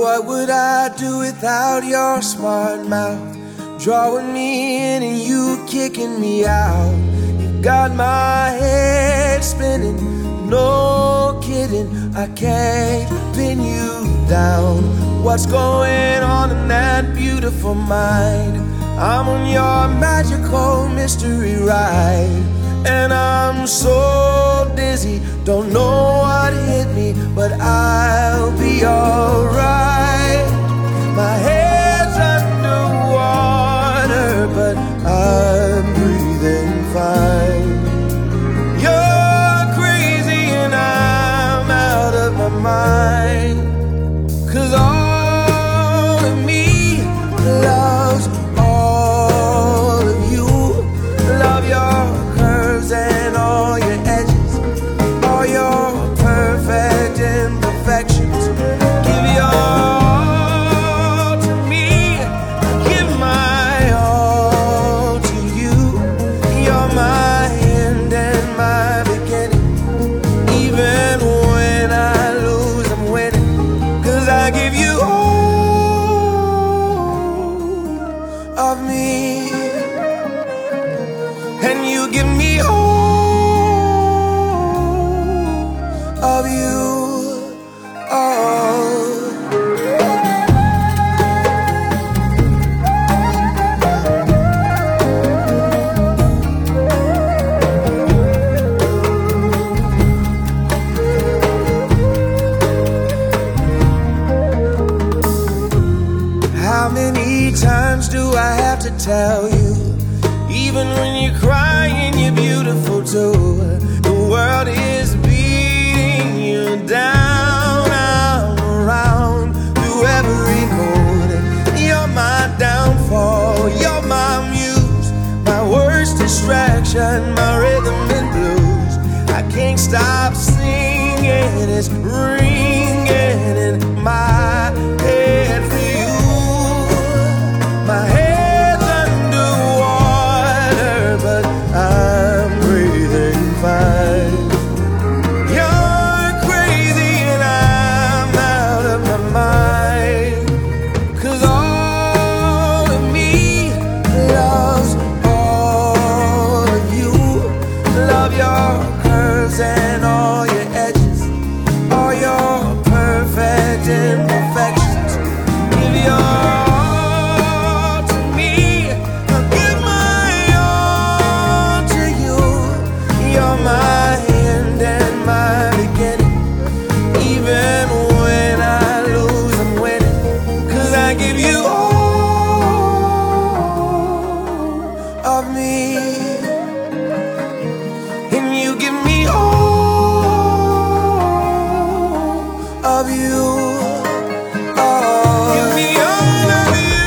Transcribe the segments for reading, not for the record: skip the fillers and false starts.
What would I do without your smart mouth? Drawing me in and you kicking me out. You got my head spinning, no kidding. I can't pin you down. What's going on in that beautiful mind? I'm on your magical mystery ride, and I'm so dizzy, don't know what hit me, but I'll be alright. My head's underwater, but I'm breathing fine. You're crazy and I'm out of my mind, 'cause all of me loves all of you. Love your curves and all your edges, all your perfect imperfections. Give your all to me, give my all to you. You're my end and my beginning. Even when I lose, I'm winning, 'cause I give you all of me, and you give me all of you. Oh. How many times do I have to tell you? Even when you're crying, you're beautiful too. The world is beating you down, I'm around through every mood. You're my downfall, you're my muse, my worst distraction, my rhythm and blues. I can't stop singing, it's ringing in my head for you. My head's underwater, but I'm breathing fine. You're crazy and I'm out of my mind, 'cause all of me loves all of you. Love your curves and all your edges, all your perfect imperfections. Give your all to me, I'll give my all to you. You're my end and my beginning. Even when I lose, I'm winning, 'cause I give you all of me, and you give me all of you. Oh, give me all of you.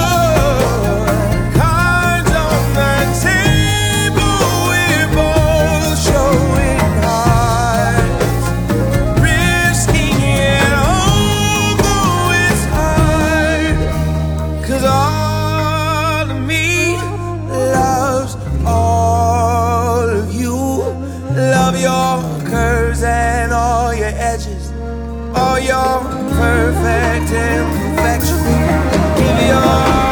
Cards on the table, we're both showing hearts, risking it although it's hard, 'cause all of me loves all of you. Love your curves and all your edges, all your perfect imperfections. Give your